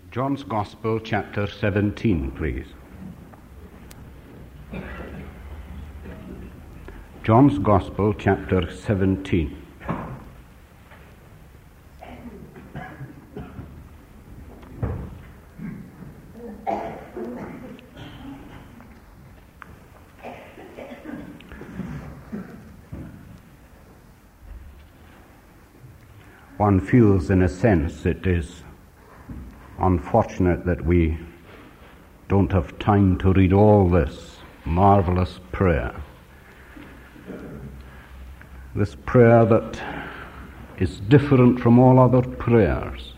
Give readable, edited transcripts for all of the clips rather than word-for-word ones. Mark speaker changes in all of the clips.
Speaker 1: John's Gospel, chapter 17, please. John's Gospel, chapter 17. One feels, in a sense, it is unfortunate that we don't have time to read all this marvelous prayer. This prayer that is different from all other prayers.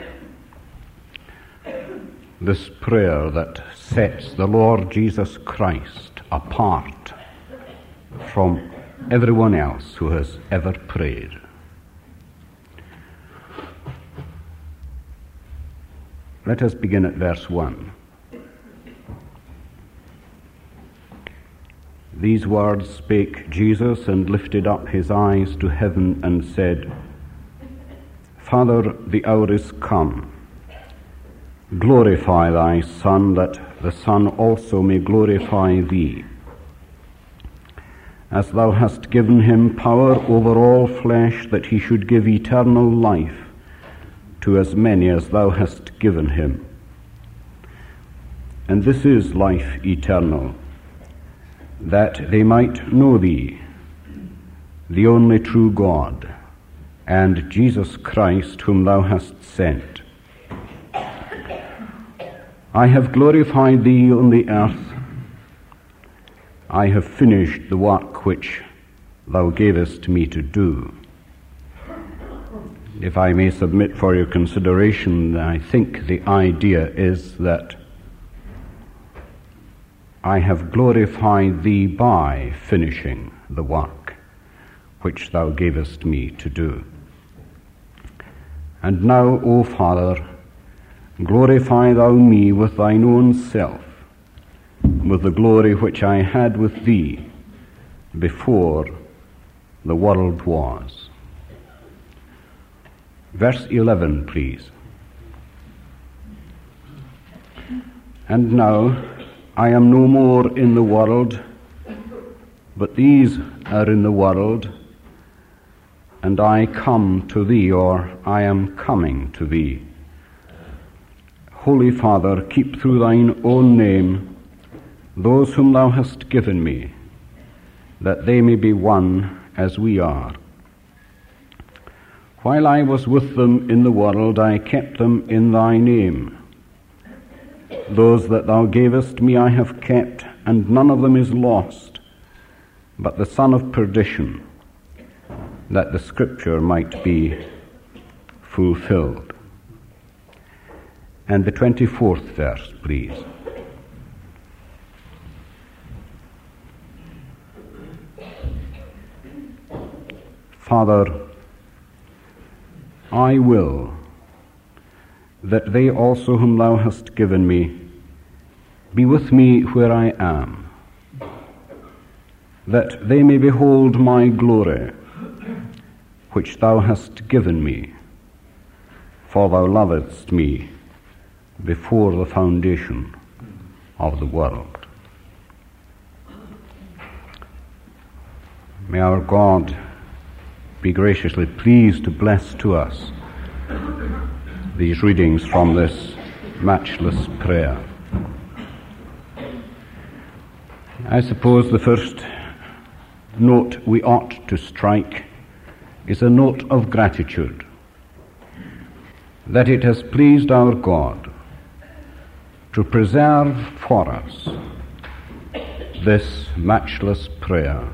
Speaker 1: This prayer that sets the Lord Jesus Christ apart from everyone else who has ever prayed. Let us begin at verse 1. These words spake Jesus, and lifted up his eyes to heaven, and said, Father, the hour is come. Glorify thy Son, that the Son also may glorify thee, as thou hast given him power over all flesh, that he should give eternal life to as many as thou hast given him. And this is life eternal, that they might know thee, the only true God, and Jesus Christ, whom thou hast sent. I have glorified thee on the earth. I have finished the work which thou gavest me to do. If I may submit for your consideration, I think the idea is that I have glorified thee by finishing the work which thou gavest me to do. And now, O Father, glorify thou me with thine own self, with the glory which I had with thee before the world was. Verse 11, please. And now I am no more in the world, but these are in the world, and I come to thee, or I am coming to thee. Holy Father, keep through thine own name those whom thou hast given me, that they may be one as we are. While I was with them in the world, I kept them in thy name. Those that thou gavest me I have kept, and none of them is lost, but the son of perdition, that the scripture might be fulfilled. And the 24th verse, please. Father, I will that they also whom thou hast given me be with me where I am, that they may behold my glory, which thou hast given me, for thou lovedst me before the foundation of the world. May our God be graciously pleased to bless to us these readings from this matchless prayer. I suppose the first note we ought to strike is a note of gratitude, that it has pleased our God to preserve for us this matchless prayer.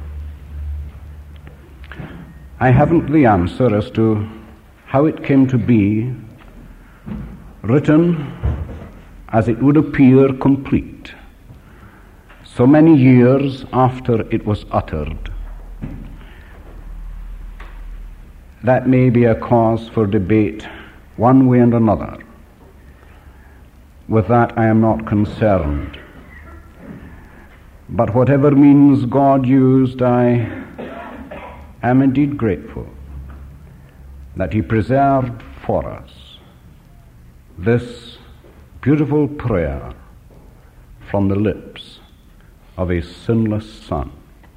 Speaker 1: I haven't the answer as to how it came to be written as it would appear complete so many years after it was uttered. That may be a cause for debate one way and another. With that I am not concerned. But whatever means God used, I am indeed grateful that he preserved for us this beautiful prayer from the lips of his sinless Son.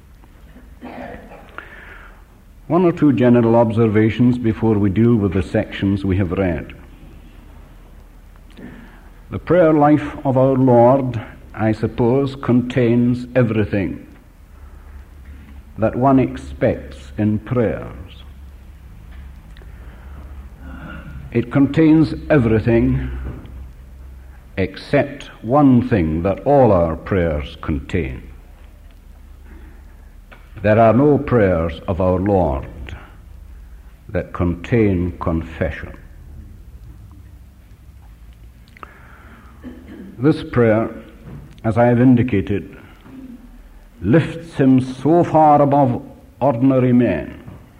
Speaker 1: One or two general observations before we deal with the sections we have read. The prayer life of our Lord, I suppose, contains everything that one expects in prayers. It contains everything except one thing that all our prayers contain. There are no prayers of our Lord that contain confession. This prayer, as I have indicated, lifts him so far above ordinary men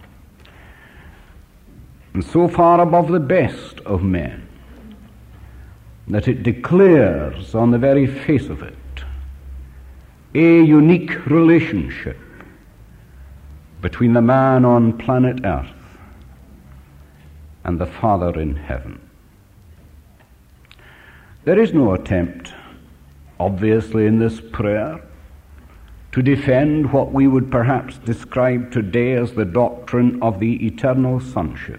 Speaker 1: and so far above the best of men that it declares on the very face of it a unique relationship between the man on planet Earth and the Father in heaven. There is no attempt, obviously, in this prayer to defend what we would perhaps describe today as the doctrine of the eternal sonship.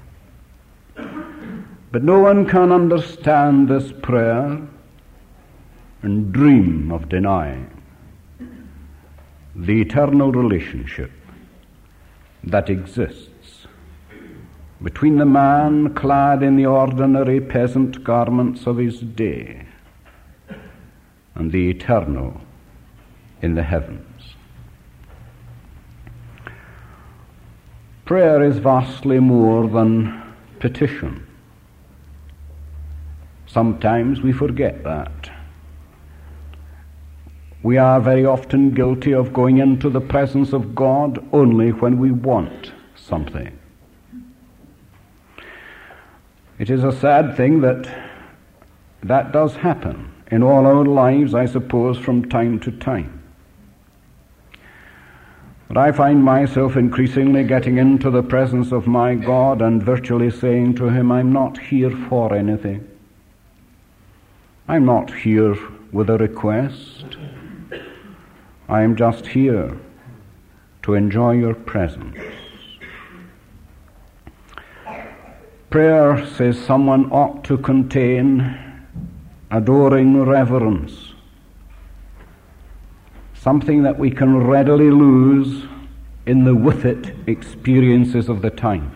Speaker 1: But no one can understand this prayer and dream of denying the eternal relationship that exists between the man clad in the ordinary peasant garments of his day and the eternal in the heavens. Prayer is vastly more than petition. Sometimes we forget that. We are very often guilty of going into the presence of God only when we want something. It is a sad thing that does happen in all our lives, I suppose, from time to time. But I find myself increasingly getting into the presence of my God and virtually saying to him, I'm not here for anything. I'm not here with a request. I'm just here to enjoy your presence. Prayer, says someone, ought to contain adoring reverence, something that we can readily lose in the with it experiences of the time.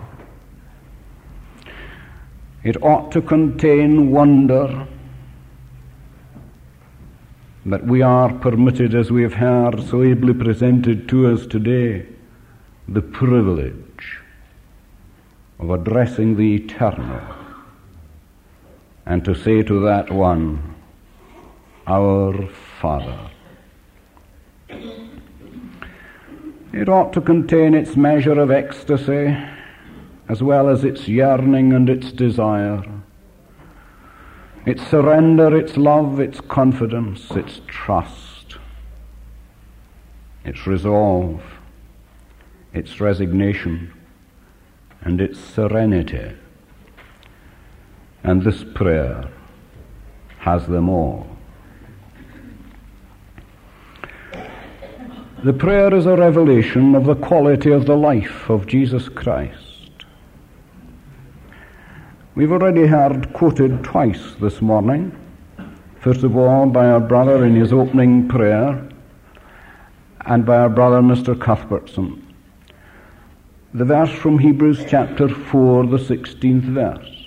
Speaker 1: It ought to contain wonder that we are permitted, as we have heard so ably presented to us today, the privilege of addressing the eternal and to say to that one, Our Father. It ought to contain its measure of ecstasy as well as its yearning and its desire, its surrender, its love, its confidence, its trust, its resolve, its resignation, and its serenity. And this prayer has them all. The prayer is a revelation of the quality of the life of Jesus Christ. We've already heard quoted twice this morning, first of all by our brother in his opening prayer, and by our brother Mr. Cuthbertson, the verse from Hebrews chapter 4, the 16th verse.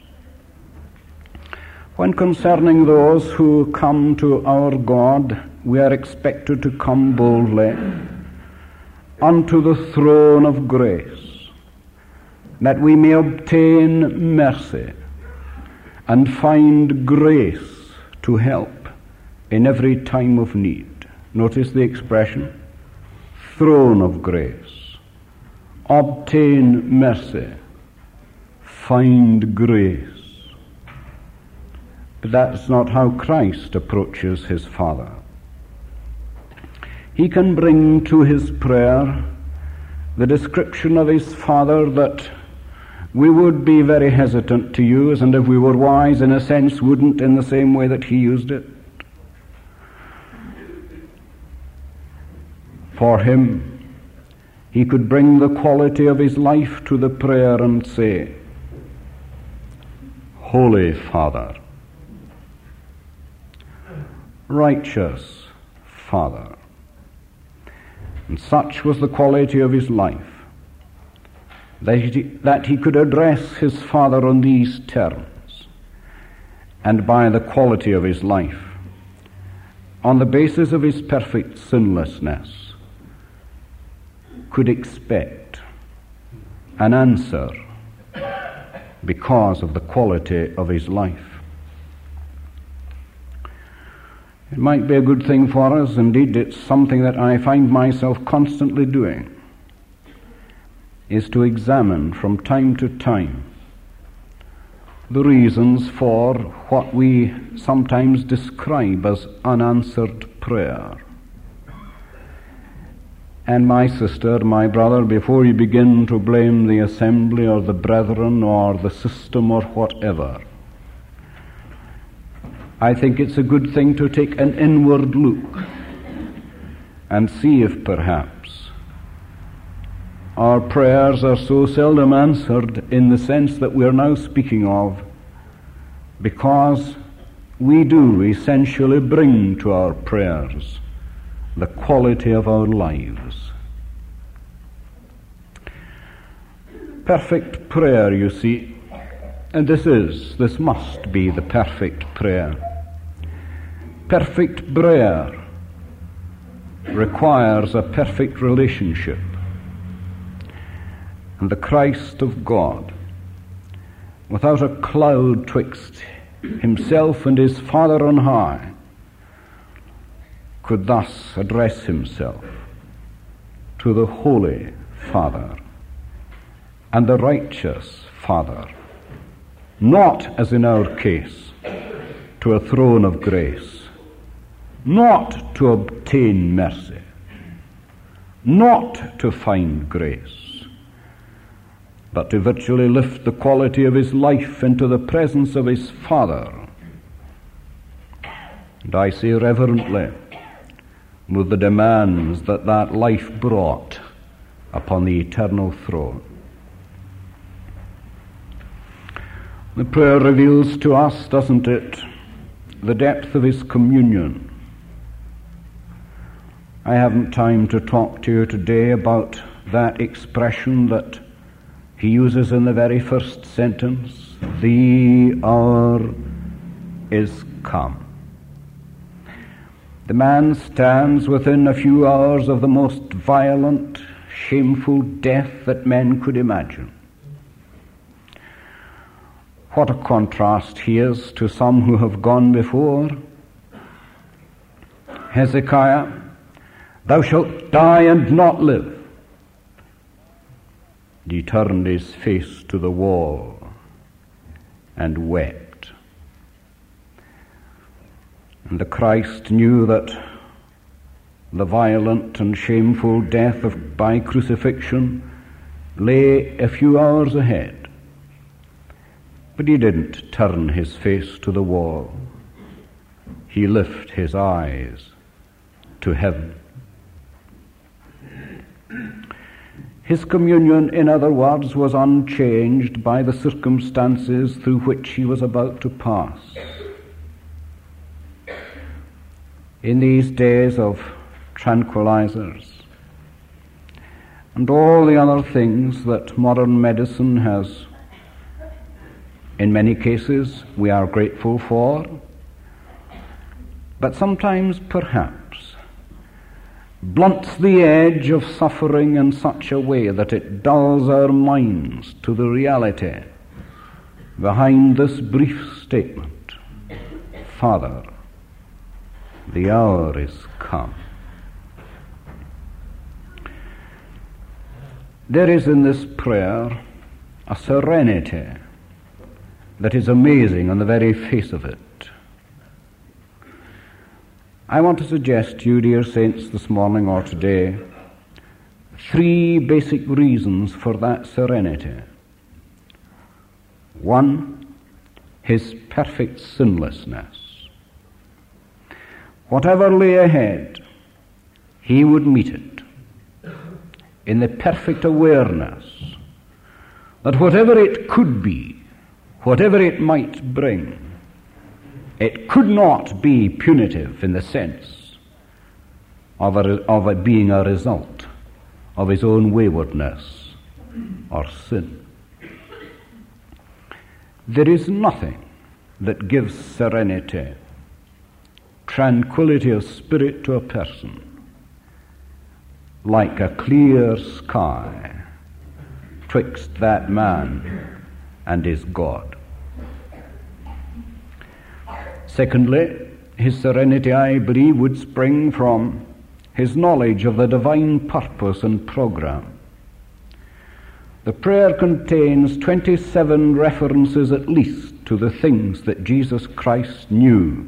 Speaker 1: When concerning those who come to our God, we are expected to come boldly unto the throne of grace, that we may obtain mercy and find grace to help in every time of need. Notice the expression, throne of grace, obtain mercy, find grace. But that's not how Christ approaches his Father. He can bring to his prayer the description of his Father that we would be very hesitant to use, and if we were wise, in a sense, wouldn't in the same way that he used it. For him, he could bring the quality of his life to the prayer and say, Holy Father, righteous Father. And such was the quality of his life, that he could address his Father on these terms, and by the quality of his life, on the basis of his perfect sinlessness, could expect an answer because of the quality of his life. It might be a good thing for us, indeed it's something that I find myself constantly doing, is to examine from time to time the reasons for what we sometimes describe as unanswered prayer. And my sister, my brother, before you begin to blame the assembly or the brethren or the system or whatever, I think it's a good thing to take an inward look and see if perhaps our prayers are so seldom answered in the sense that we are now speaking of, because we do essentially bring to our prayers the quality of our lives. Perfect prayer, you see, and this must be the perfect prayer. Perfect prayer requires a perfect relationship. And the Christ of God, without a cloud twixt himself and his Father on high, could thus address himself to the Holy Father and the righteous Father, not, as in our case, to a throne of grace, not to obtain mercy, not to find grace, but to virtually lift the quality of his life into the presence of his Father. And I say reverently, with the demands that that life brought upon the eternal throne. The prayer reveals to us, doesn't it, the depth of his communion. I haven't time to talk to you today about that expression that he uses in the very first sentence, the hour is come. The man stands within a few hours of the most violent, shameful death that men could imagine. What a contrast he is to some who have gone before. Hezekiah, thou shalt die and not live. He turned his face to the wall and wept. And the Christ knew that the violent and shameful death by crucifixion lay a few hours ahead. But he didn't turn his face to the wall. He lifted his eyes to heaven. His communion, in other words, was unchanged by the circumstances through which he was about to pass. In these days of tranquilizers and all the other things that modern medicine has, in many cases, we are grateful for, but sometimes perhaps blunts the edge of suffering in such a way that it dulls our minds to the reality behind this brief statement, Father, the hour is come. There is in this prayer a serenity that is amazing on the very face of it. I want to suggest to you, dear saints, this morning or today, 3 basic reasons for that serenity. One, his perfect sinlessness. Whatever lay ahead, he would meet it in the perfect awareness that whatever it could be, whatever it might bring, it could not be punitive in the sense of it being a result of his own waywardness or sin. There is nothing that gives serenity, tranquility of spirit to a person like a clear sky twixt that man and his God. Secondly, his serenity, I believe, would spring from his knowledge of the divine purpose and program. The prayer contains 27 references at least to the things that Jesus Christ knew.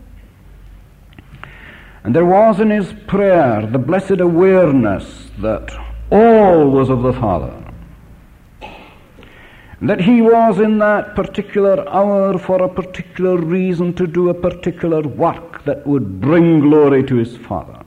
Speaker 1: And there was in his prayer the blessed awareness that all was of the Father, that he was in that particular hour for a particular reason to do a particular work that would bring glory to his Father.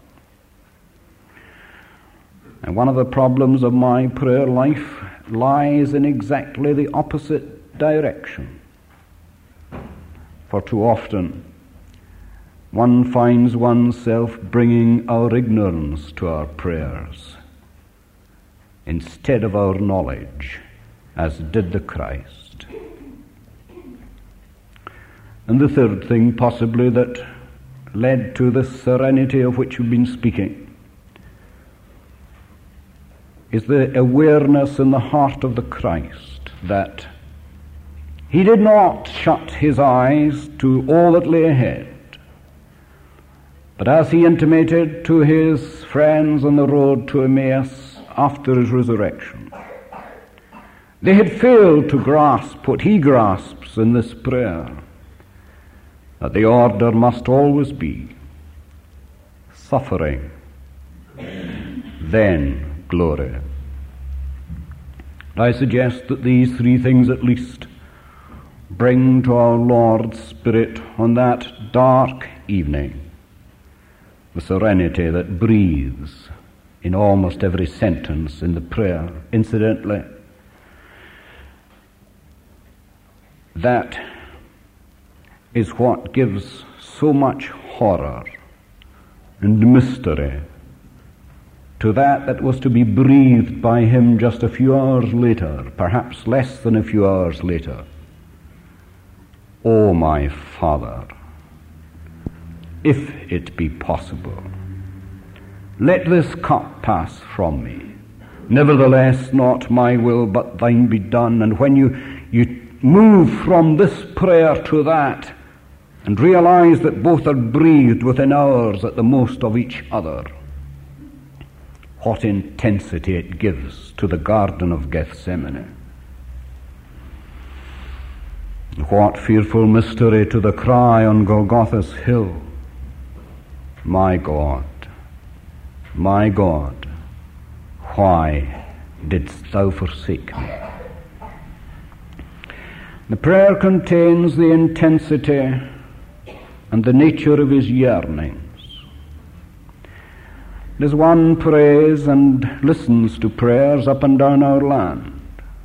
Speaker 1: And one of the problems of my prayer life lies in exactly the opposite direction. For too often, one finds oneself bringing our ignorance to our prayers instead of our knowledge, as did the Christ. And the third thing possibly that led to this serenity of which we've been speaking is the awareness in the heart of the Christ that he did not shut his eyes to all that lay ahead, but as he intimated to his friends on the road to Emmaus after his resurrection, they had failed to grasp what he grasps in this prayer, that the order must always be suffering, then glory. I suggest that these three things at least bring to our Lord's Spirit on that dark evening the serenity that breathes in almost every sentence in the prayer. Incidentally, that is what gives so much horror and mystery to that was to be breathed by him just a few hours later, perhaps less than a few hours later. O my Father, if it be possible, let this cup pass from me. Nevertheless, not my will, but thine be done. And when you move from this prayer to that, and realize that both are breathed within hours at the most of each other, what intensity it gives to the Garden of Gethsemane. What fearful mystery to the cry on Golgotha's hill, my God, why didst thou forsake me? The prayer contains the intensity and the nature of his yearnings. As one prays and listens to prayers up and down our land,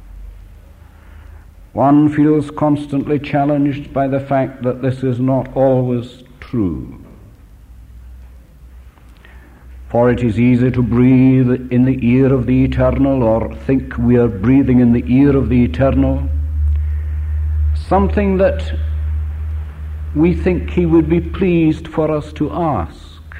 Speaker 1: one feels constantly challenged by the fact that this is not always true. For it is easy to breathe in the ear of the Eternal, or think we are breathing in the ear of the Eternal, something that we think he would be pleased for us to ask,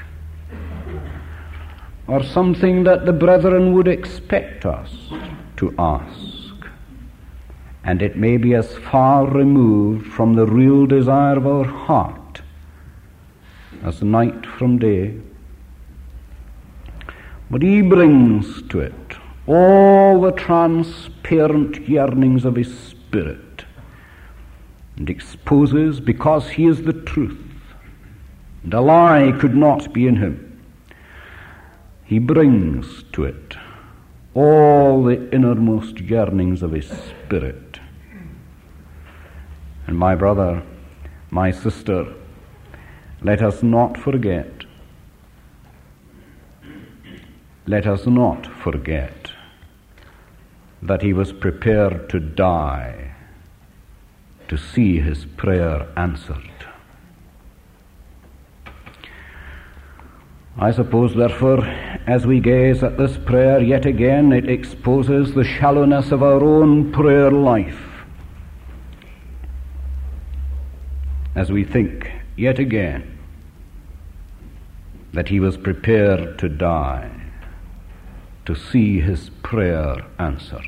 Speaker 1: or something that the brethren would expect us to ask. And it may be as far removed from the real desire of our heart as night from day. But he brings to it all the transparent yearnings of his spirit and exposes, because he is the truth, and a lie could not be in him, he brings to it all the innermost yearnings of his spirit. And my brother, my sister, let us not forget that he was prepared to die to see his prayer answered. I suppose, therefore, as we gaze at this prayer yet again, it exposes the shallowness of our own prayer life. As we think yet again that he was prepared to die to see his prayer answered.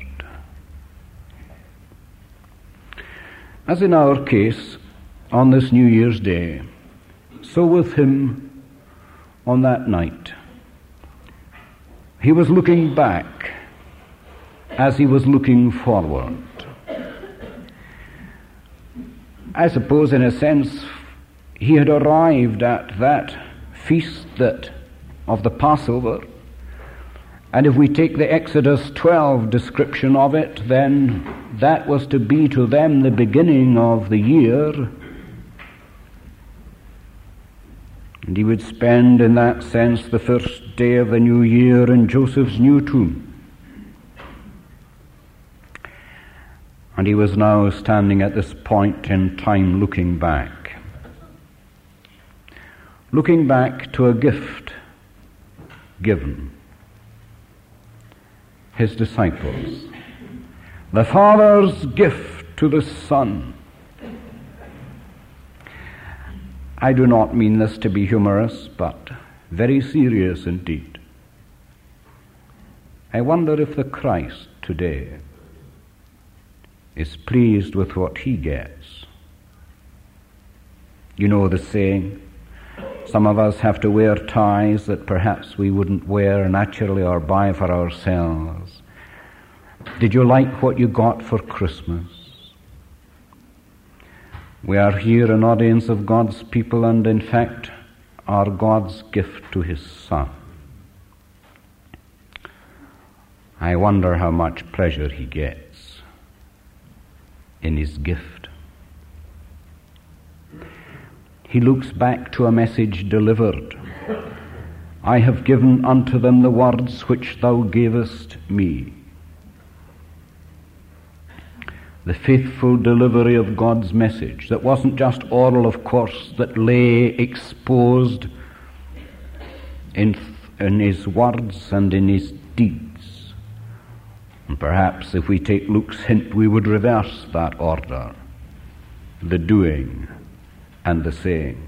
Speaker 1: As in our case, on this New Year's Day, so with him on that night. He was looking back as he was looking forward. I suppose, in a sense, he had arrived at that feast of the Passover, and if we take the Exodus 12 description of it, then that was to be to them the beginning of the year. And he would spend, in that sense, the first day of the new year in Joseph's new tomb. And he was now standing at this point in time looking back to a gift given his disciples, the Father's gift to the Son. I do not mean this to be humorous, but very serious indeed. I wonder if the Christ today is pleased with what he gets. You know the saying, some of us have to wear ties that perhaps we wouldn't wear naturally or buy for ourselves. Did you like what you got for Christmas? We are here an audience of God's people, and in fact are God's gift to his Son. I wonder how much pleasure he gets in his gift. He looks back to a message delivered. I have given unto them the words which thou gavest me. The faithful delivery of God's message that wasn't just oral, of course, that lay exposed in his words and in his deeds. And perhaps if we take Luke's hint, we would reverse that order, the doing and the saying.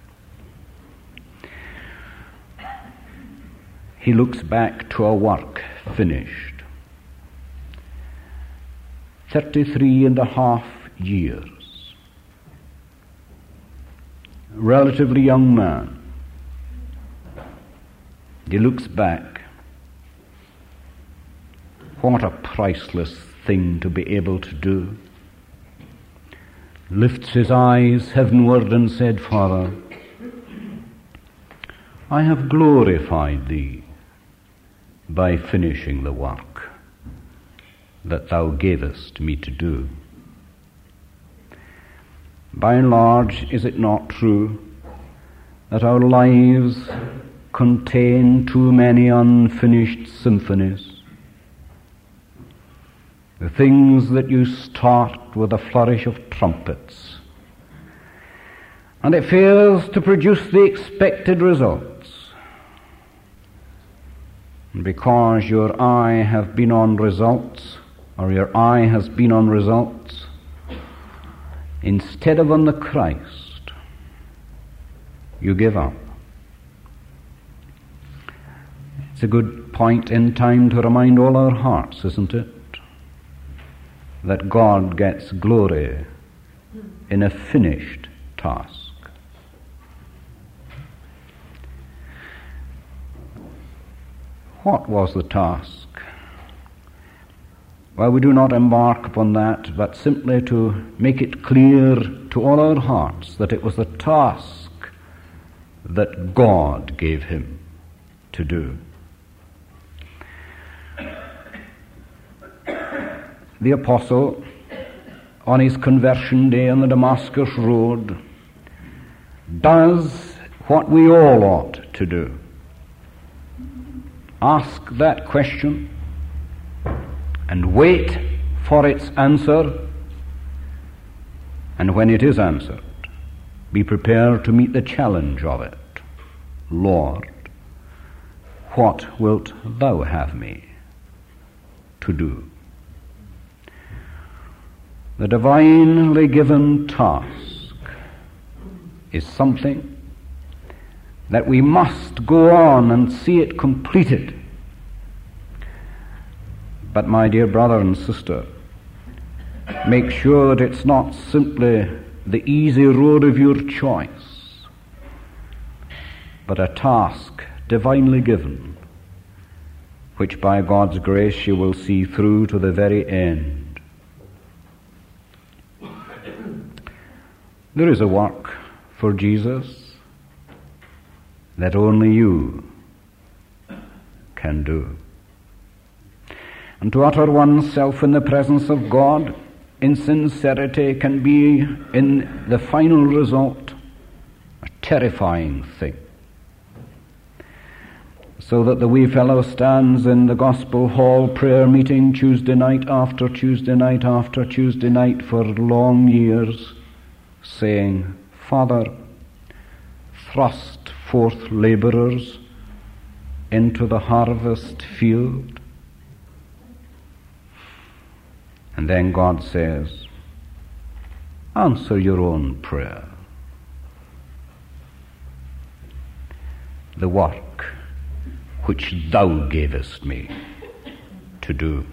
Speaker 1: He looks back to a work finished. 33.5 years. Relatively young man. He looks back. What a priceless thing to be able to do. Lifts his eyes heavenward and said, Father, I have glorified thee by finishing the work that thou gavest me to do. By and large, is it not true that our lives contain too many unfinished symphonies? The things that you start with a flourish of trumpets, and it fails to produce the expected results. And because your eye have been on results, or your eye has been on results, instead of on the Christ, you give up. It's a good point in time to remind all our hearts, isn't it? That God gets glory in a finished task. What was the task? Well, we do not embark upon that, but simply to make it clear to all our hearts that it was the task that God gave him to do. The apostle on his conversion day on the Damascus road does what we all ought to do. Ask that question and wait for its answer, and when it is answered, be prepared to meet the challenge of it. Lord, what wilt thou have me to do? The divinely given task is something that we must go on and see it completed. But my dear brother and sister, make sure that it's not simply the easy road of your choice, but a task divinely given, which by God's grace you will see through to the very end. There is a work for Jesus that only you can do. And to utter oneself in the presence of God in sincerity can be, in the final result, a terrifying thing. So that the wee fellow stands in the gospel hall prayer meeting Tuesday night after Tuesday night after Tuesday night for long years, saying, Father, thrust forth laborers into the harvest field. And then God says, answer your own prayer. The work which thou gavest me to do.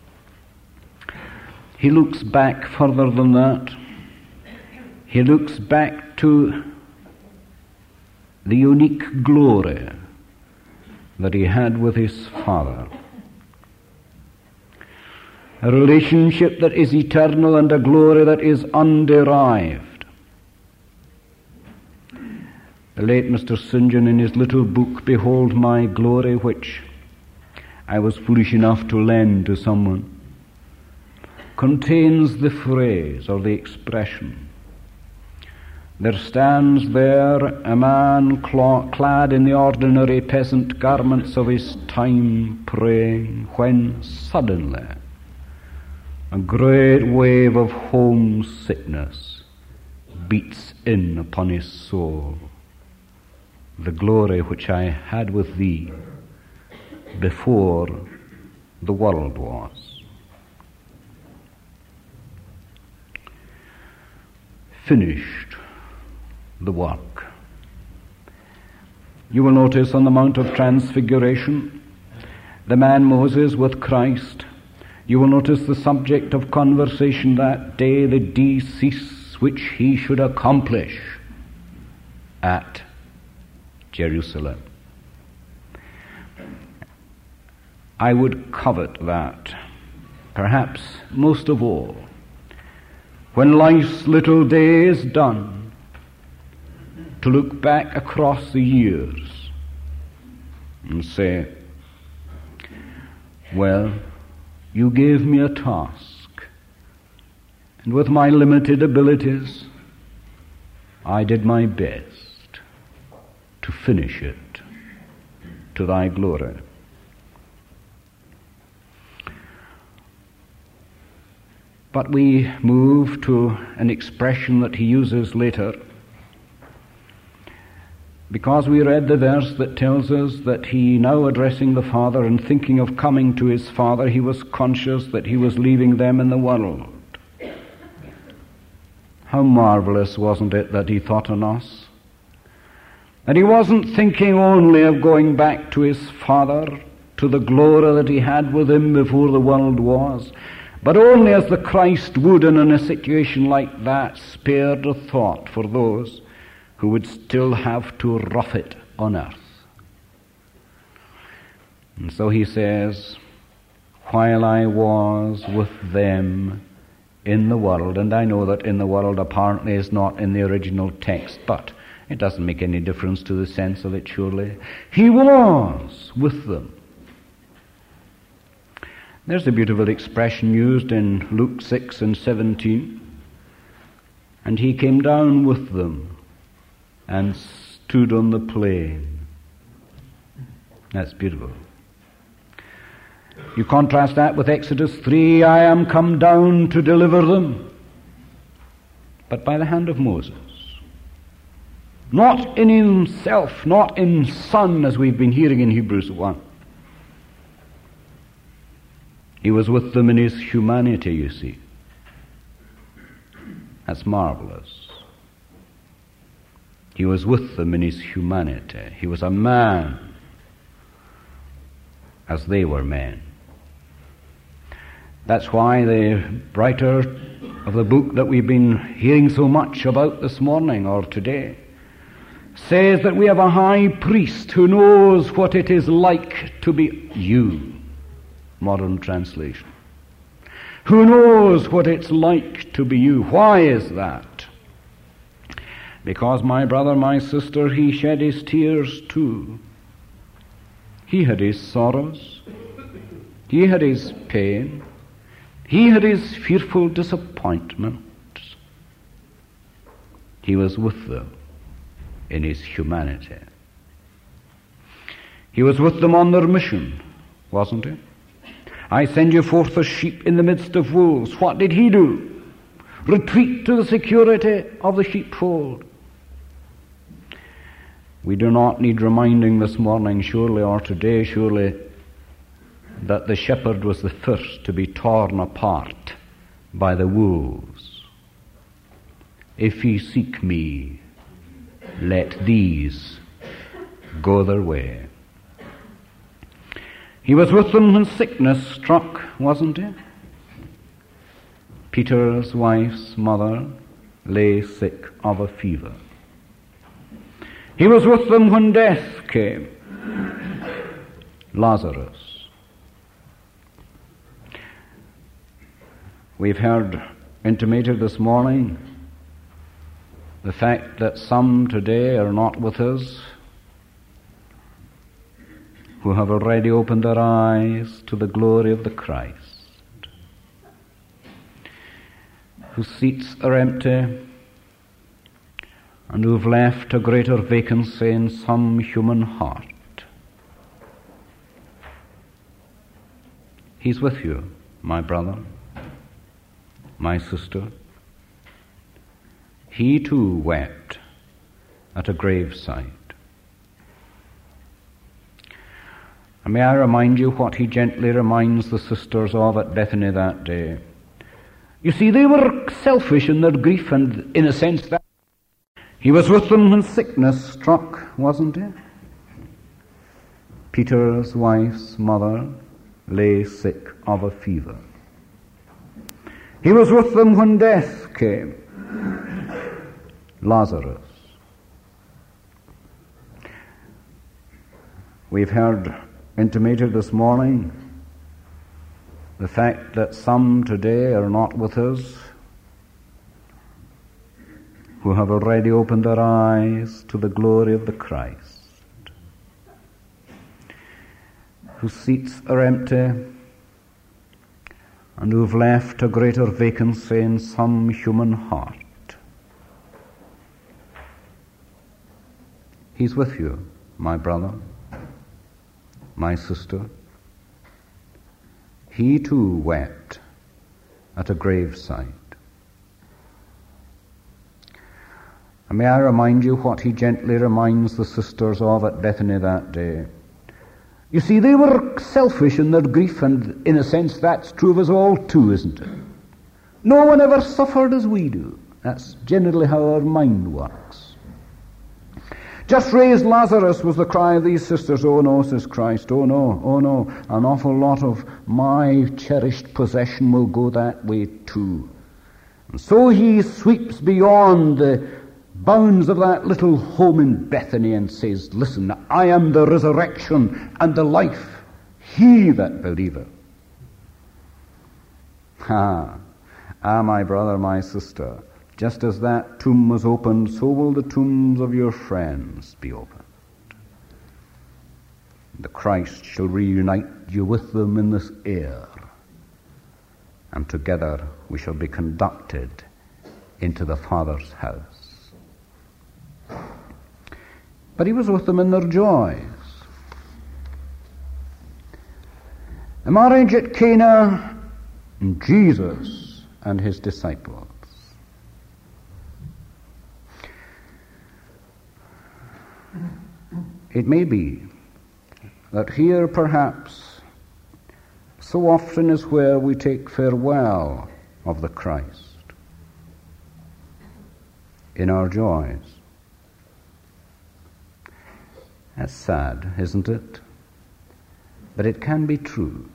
Speaker 1: He looks back further than that. He looks back to the unique glory that he had with his Father. A relationship that is eternal and a glory that is underived. The late Mr. St. John, in his little book, Behold My Glory, which I was foolish enough to lend to someone, contains the phrase or the expression, there stands there a man clad in the ordinary peasant garments of his time, praying, when suddenly a great wave of homesickness beats in upon his soul. The glory which I had with thee before the world was. Finished the work. You will notice on the Mount of Transfiguration, the man Moses with Christ. You will notice the subject of conversation that day, the decease which he should accomplish at Jerusalem. I would covet that, perhaps most of all, when life's little day is done, to look back across the years and say, well, you gave me a task, and with my limited abilities, I did my best to finish it to thy glory. But we move to an expression that he uses later, because we read the verse that tells us that he, now addressing the Father and thinking of coming to his Father, he was conscious that he was leaving them in the world. How marvelous, wasn't it, that he thought on us? That he wasn't thinking only of going back to his Father, to the glory that he had with him before the world was, but only as the Christ would, and in a situation like that, spared a thought for those who would still have to rough it on earth. And so he says, while I was with them in the world, and I know that in the world apparently is not in the original text, but it doesn't make any difference to the sense of it, surely. He was with them. There's a beautiful expression used in Luke 6 and 17. And he came down with them and stood on the plain. That's beautiful. You contrast that with Exodus 3, I am come down to deliver them. But by the hand of Moses. Not in himself, not in Son, as we've been hearing in Hebrews 1. He was with them in his humanity, you see. That's marvelous. He was with them in his humanity. He was a man as they were men. That's why the writer of the book that we've been hearing so much about this morning or today says that we have a high priest who knows what it is like to be you. Modern translation. Who knows what it's like to be you. Why is that? Because, my brother, my sister, he shed his tears too. He had his sorrows. He had his pain. He had his fearful disappointments. He was with them in his humanity. He was with them on their mission, wasn't he? I send you forth as sheep in the midst of wolves. What did he do? Retreat to the security of the sheepfold. We do not need reminding this morning, surely, or today, surely, that the shepherd was the first to be torn apart by the wolves. If ye seek me, let these go their way. He was with them when sickness struck, wasn't he? Peter's wife's mother lay sick of a fever. He was with them when death came. Lazarus. We've heard intimated this morning the fact that some today are not with us who have already opened their eyes to the glory of the Christ, whose seats are empty and who have left a greater vacancy in some human heart. He's with you, my brother, my sister. He too wept at a graveside. And may I remind you what he gently reminds the sisters of at Bethany that day. You see, they were selfish in their grief, and in a sense that he was with them when sickness struck, wasn't he? Peter's wife's mother lay sick of a fever. He was with them when death came. Lazarus. We've heard intimated this morning the fact that some today are not with us who have already opened their eyes to the glory of the Christ, whose seats are empty and who have left a greater vacancy in some human heart. He's with you, my brother, my sister. He too wept at a graveside. And may I remind you what he gently reminds the sisters of at Bethany that day. You see, they were selfish in their grief, and in a sense that's true of us all too, isn't it? No one ever suffered as we do. That's generally how our mind works. Just raise Lazarus was the cry of these sisters. Oh no, says Christ, oh no, an awful lot of my cherished possession will go that way too. And so he sweeps beyond the bounds of that little home in Bethany and says, listen, I am the resurrection and the life. He that believeth. My brother, my sister, just as that tomb was opened, so will the tombs of your friends be opened. The Christ shall reunite you with them in this air, and together we shall be conducted into the Father's house. But he was with them in their joys. A marriage at Cana, Jesus and his disciples. It may be that here perhaps so often is where we take farewell of the Christ in our joys. That's sad, isn't it? But it can be true.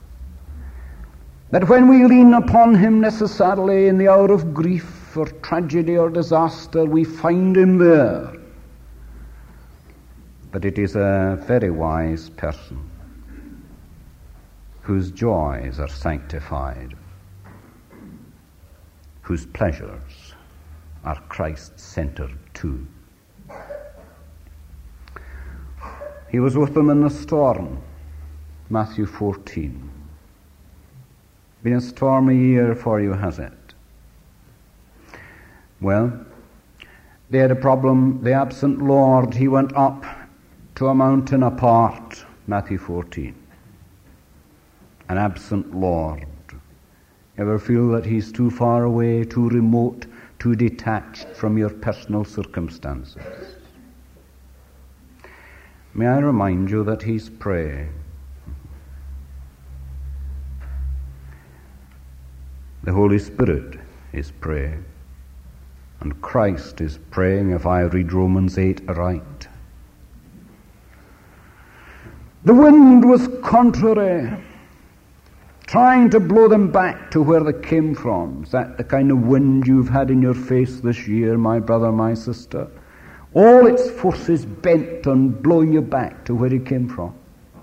Speaker 1: That when we lean upon him necessarily in the hour of grief or tragedy or disaster, we find him there. But it is a very wise person whose joys are sanctified, whose pleasures are Christ-centered too. He was with them in the storm, Matthew 14. Been a stormy year for you, has it? Well, they had a problem. The absent Lord, he went up to a mountain apart, Matthew 14. An absent Lord. Ever feel that he's too far away, too remote, too detached from your personal circumstances? May I remind you that he's praying. The Holy Spirit is praying. And Christ is praying, if I read Romans 8 aright. The wind was contrary, trying to blow them back to where they came from. Is that the kind of wind you've had in your face this year, my brother, my sister? All its force is bent on blowing you back to where you came from.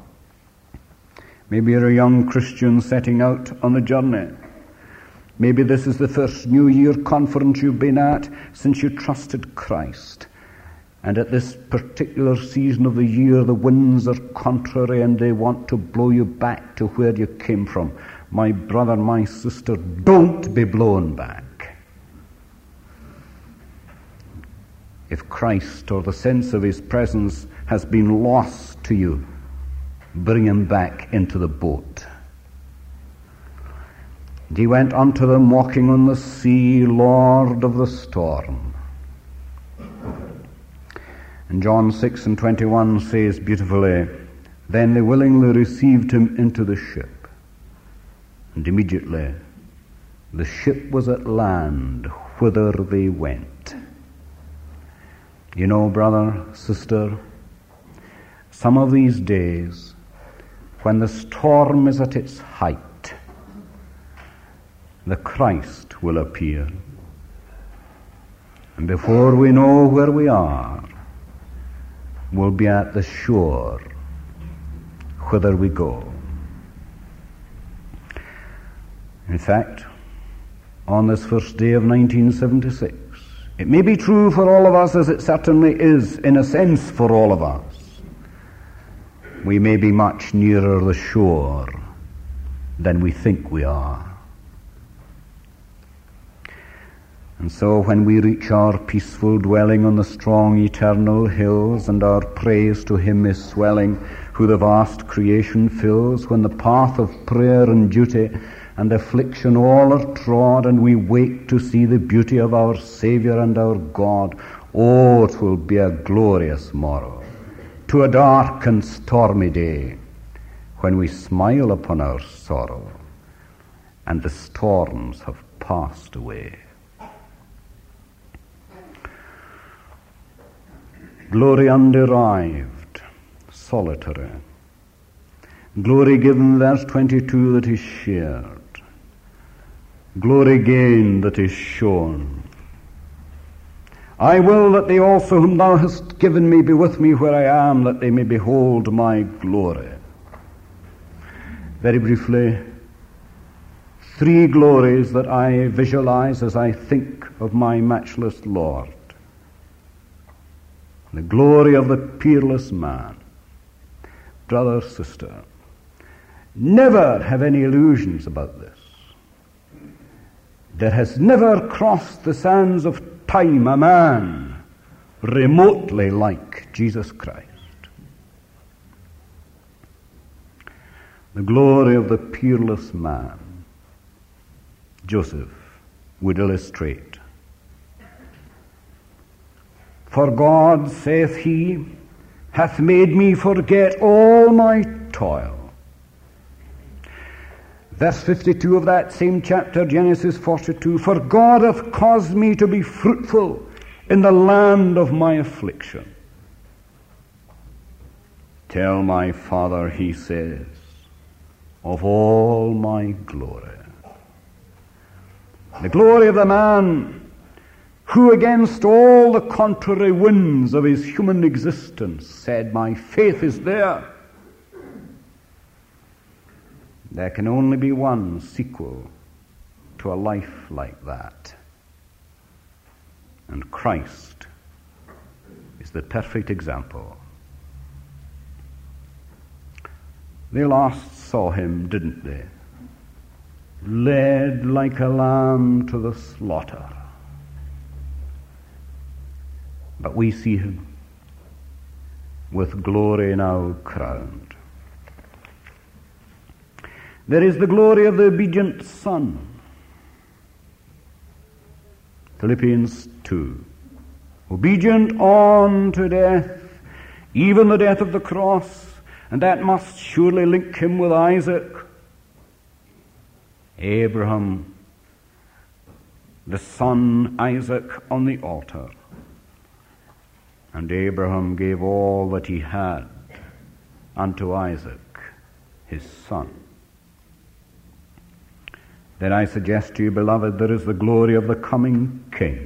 Speaker 1: Maybe you're a young Christian setting out on the journey. Maybe this is the first New Year conference you've been at since you trusted Christ. And at this particular season of the year, the winds are contrary and they want to blow you back to where you came from. My brother, my sister, don't be blown back. If Christ or the sense of his presence has been lost to you, bring him back into the boat. And he went unto them walking on the sea, Lord of the storm. And John 6:21 says beautifully, then they willingly received him into the ship. And immediately the ship was at land, whither they went. You know, brother, sister, some of these days, when the storm is at its height, the Christ will appear. And before we know where we are, we'll be at the shore, whither we go. In fact, on this first day of 1976, it may be true for all of us, as it certainly is, in a sense, for all of us. We may be much nearer the shore than we think we are. And so when we reach our peaceful dwelling on the strong eternal hills, and our praise to him is swelling, who the vast creation fills, when the path of prayer and duty and affliction all are trod, and we wake to see the beauty of our Saviour and our God, oh, it will be a glorious morrow, to a dark and stormy day, when we smile upon our sorrow, and the storms have passed away. Glory underived, solitary. Glory given, verse 22, that is shared. Glory gained, that is shown. I will that they also whom thou hast given me be with me where I am, that they may behold my glory. Very briefly, three glories that I visualize as I think of my matchless Lord. The glory of the peerless man. Brother, sister, never have any illusions about this. There has never crossed the sands of time a man remotely like Jesus Christ. The glory of the peerless man, Joseph would illustrate. For God, saith he, hath made me forget all my toil. Verse 52 of that same chapter, Genesis 42, for God hath caused me to be fruitful in the land of my affliction. Tell my father, he says, of all my glory. The glory of the man who against all the contrary winds of his human existence said, my faith is there. There can only be one sequel to a life like that. And Christ is the perfect example. They last saw him, didn't they? Led like a lamb to the slaughter. But we see him with glory now crowned. There is the glory of the obedient Son. Philippians 2. Obedient on to death, even the death of the cross, and that must surely link him with Isaac. Abraham, the son Isaac on the altar. And Abraham gave all that he had unto Isaac, his son. Then I suggest to you, beloved, there is the glory of the coming king.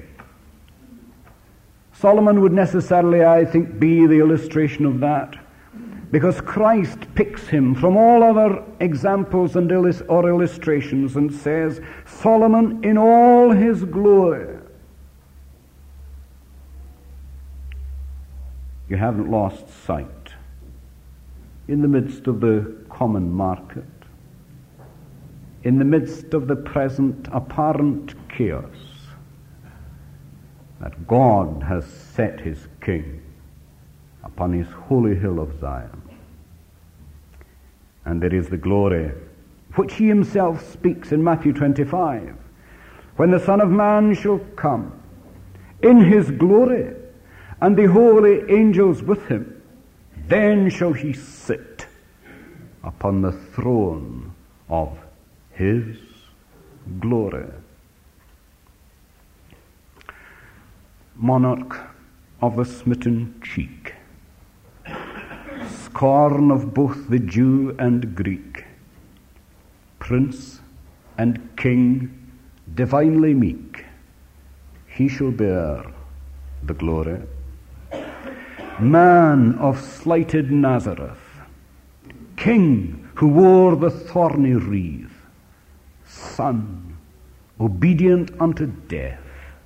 Speaker 1: Solomon would necessarily, I think, be the illustration of that, because Christ picks him from all other examples and illustrations and says, Solomon in all his glory. You haven't lost sight in the midst of the common market, in the midst of the present apparent chaos, that God has set his king upon his holy hill of Zion. And there is the glory which he himself speaks in Matthew 25. When the Son of Man shall come in his glory, and the holy angels with him, then shall he sit upon the throne of his glory. Monarch of the smitten cheek, scorn of both the Jew and Greek, prince and king, divinely meek, he shall bear the glory. Man of slighted Nazareth, king who wore the thorny wreath, son obedient unto death,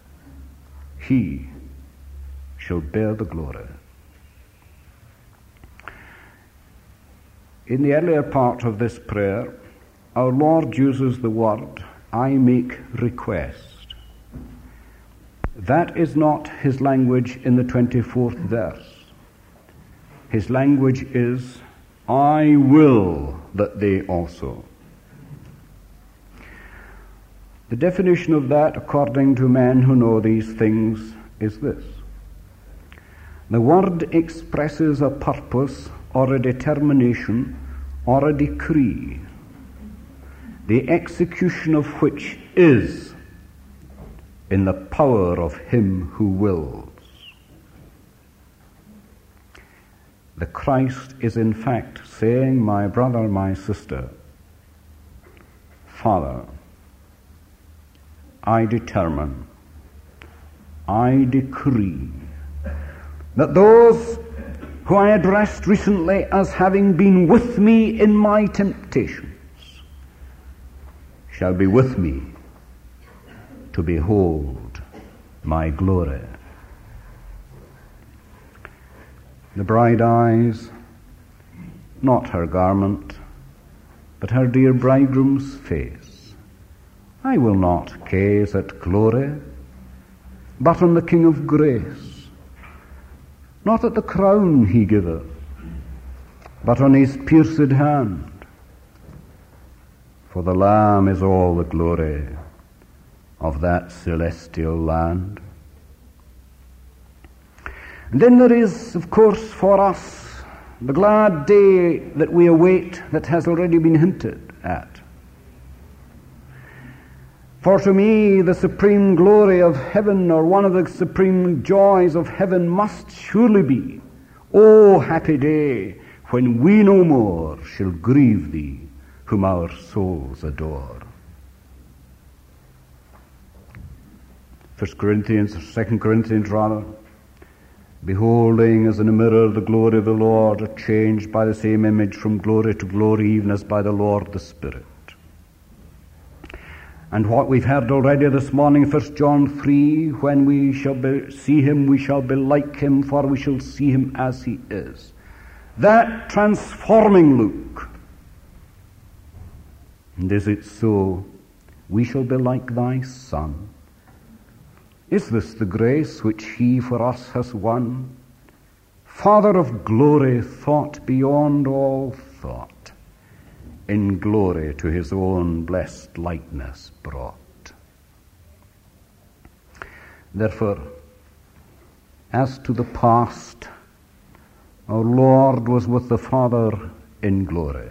Speaker 1: he shall bear the glory. In the earlier part of this prayer, our Lord uses the word, I make request. That is not his language in the 24th verse. His language is, I will that they also. The definition of that, according to men who know these things, is this. The word expresses a purpose or a determination or a decree, the execution of which is in the power of him who wills. The Christ is in fact saying, my brother, my sister, Father, I determine, I decree that those who I addressed recently as having been with me in my temptations shall be with me to behold my glory. The bride eyes, not her garment, but her dear bridegroom's face, I will not gaze at glory, but on the King of grace, not at the crown he giveth, but on his pierced hand. For the Lamb is all the glory of that celestial land. And then there is, of course, for us, the glad day that we await that has already been hinted at. For to me, the supreme glory of heaven, or one of the supreme joys of heaven, must surely be, O happy day, when we no more shall grieve thee, whom our souls adore. 2 Corinthians, beholding as in a mirror the glory of the Lord, are changed by the same image from glory to glory, even as by the Lord the Spirit. And what we've heard already this morning, 1 John 3, when we shall see him, we shall be like him, for we shall see him as he is. That transforming look. And is it so? We shall be like thy Son. Is this the grace which he for us has won? Father of glory, thought beyond all thought, in glory to his own blessed likeness brought. Therefore, as to the past, our Lord was with the Father in glory.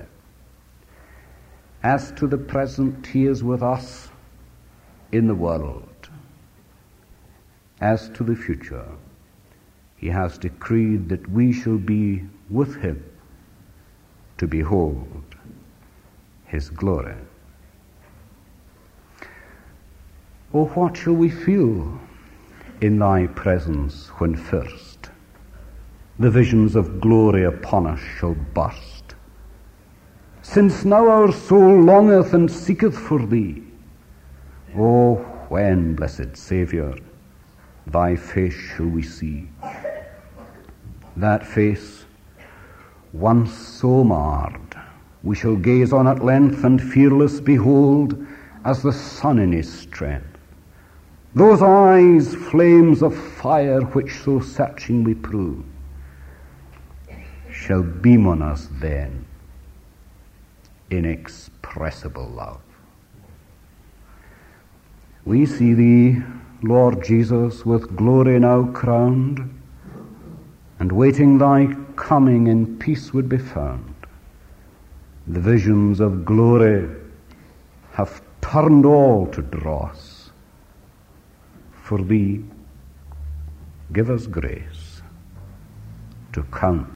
Speaker 1: As to the present, he is with us in the world. As to the future, he has decreed that we shall be with him to behold his glory. Oh, what shall we feel in thy presence when first the visions of glory upon us shall burst? Since now our soul longeth and seeketh for thee, oh, when, blessed Saviour, thy face shall we see, that face once so marred, we shall gaze on at length and fearless behold as the sun in his strength. Those eyes, flames of fire which so searchingly prove, shall beam on us then inexpressible love. We see thee, Lord Jesus, with glory now crowned, and waiting thy coming in peace would be found. The visions of glory have turned all to dross. For thee, give us grace to count